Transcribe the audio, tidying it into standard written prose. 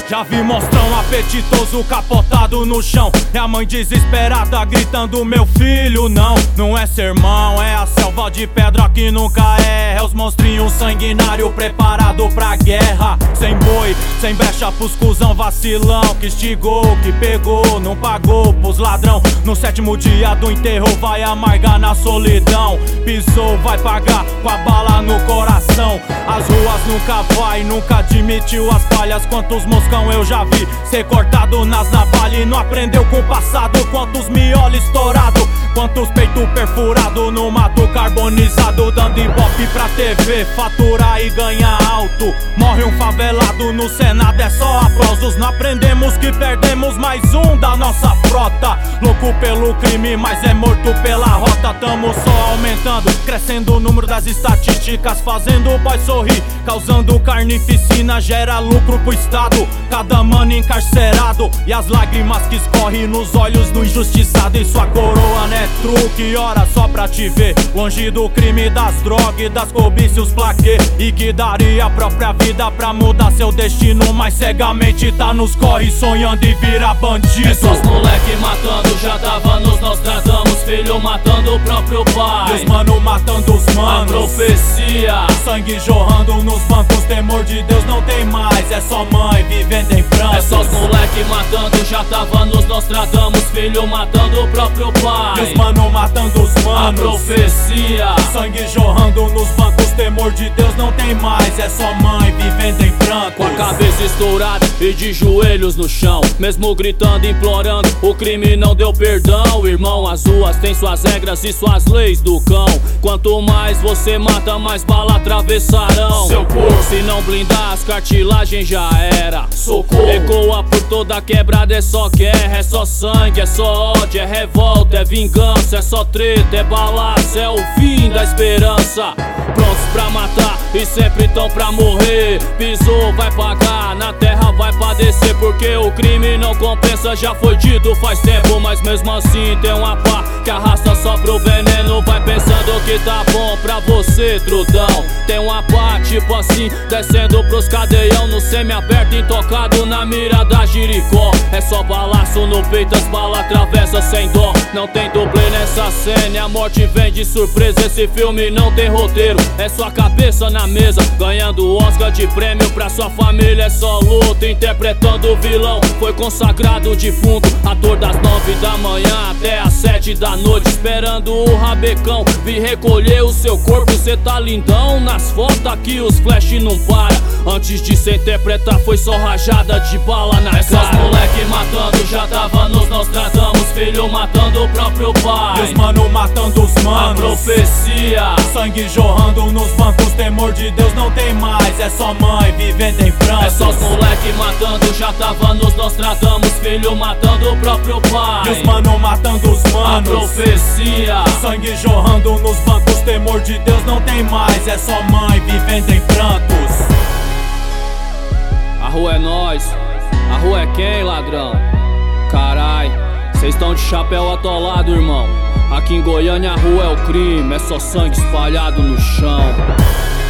Já vi monstrão apetitoso capotado no chão, e a mãe desesperada gritando: meu filho, não. Não é sermão, é a selva de pedra que nunca erra. É os monstrinhos sanguinários preparados pra guerra. Sem boi, sem brecha pros cuzão vacilão, que estigou, que pegou, não pagou pros ladrão. No sétimo dia do enterro vai amargar na solidão. Pisou, vai pagar com a bala no coração. As ruas nunca vai, nunca admitiu as falhas. Quantos moscão eu já vi ser cortado nas navalhas e não aprendeu com o passado. Quantos miolos estourado, quantos peito perfurado no mato carbonizado, dando ibope pra TV, faturar e ganhar alto. Morre um favelado no Senado, é só aplausos. Não aprendemos que perdemos mais um da nossa frota. Louco pelo crime, mas é morto pela rota. Tamo só aumentando, crescendo o número das estatísticas, fazendo o boy sorrir, causando carnificina, gera lucro pro Estado. Cada mano encarcerado e as lágrimas que escorrem nos olhos do injustiçado. E sua coroa não é truque, ora só pra te ver longe do crime, das drogas e das cobiças, plaquê. E que daria a própria vida pra mudar seu destino, mas cegamente tá nos corre sonhando em virar bandido. É só os moleque matando, já tava nos Nostradamus. Filho matando o próprio pai, e os mano matando os manos. A profecia, sangue jorrando nos bancos, temor de Deus não tem mais. É só mãe vivendo em prantos. É só os moleque matando, já tava nos Nostradamus. Filho matando o próprio pai, e os mano matando os manos. A profecia, sangue jorrando nos bancos, temor de Deus não tem mais. É só mãe vivendo em prantos. Com a cabeça estourada e de joelhos no chão, mesmo gritando, implorando, o crime não deu perdão. Irmão, as ruas têm suas regras e suas leis do cão. Quanto mais você mata, mais bala atravessarão seu corpo. Se não blindar as cartilagens já era. Socorro, ecoa por toda a quebrada, é só guerra, é só sangue, é só ódio, é revolta, é vingança, é só treta, é balaço, é o fim da esperança. Prontos pra matar e sempre tão pra morrer. Pisou, vai pagar, na terra vai padecer, porque o crime não compensa, já foi dito faz tempo. Mas mesmo assim tem uma pá que arrasta só pro veneno. Vai pensando que tá bom pra você, trudão. Tem uma pá tipo assim, descendo pros cadeião, no semi-aberto, intocado na mira da Jericó. É só balaço no peito, as balas atravessam sem dó. Não tem dublê nessa cena e a morte vem de surpresa. Esse filme não tem roteiro, é sua cabeça na mesa, ganhando o Oscar de prêmio pra sua família. É só luta, interpretando o vilão. Foi consagrado o defunto, ator das 9 da manhã até as 7 da noite, esperando o rabecão vir recolher o seu corpo. Cê tá lindão nas fotos aqui, os flash não para. Antes de se interpretar foi só rajada de bala na cara. É só os moleque matando, já tava nos Nostradamus. Filho matando o próprio pai, e os mano matando os manos. A profecia, sangue jorrando nos bancos, temor de Deus não tem mais. É só mãe vivendo em prantos. É só os moleque matando, já tava nos Nostradamus. Filho matando o próprio pai, e os mano matando os manos. A profecia, sangue jorrando nos bancos, temor de Deus não tem mais. É só mãe vivendo em prantos. A rua é nós, a rua é quem, ladrão? Carai, cês tão de chapéu atolado, irmão. Aqui em Goiânia a rua é o crime, é só sangue espalhado no chão.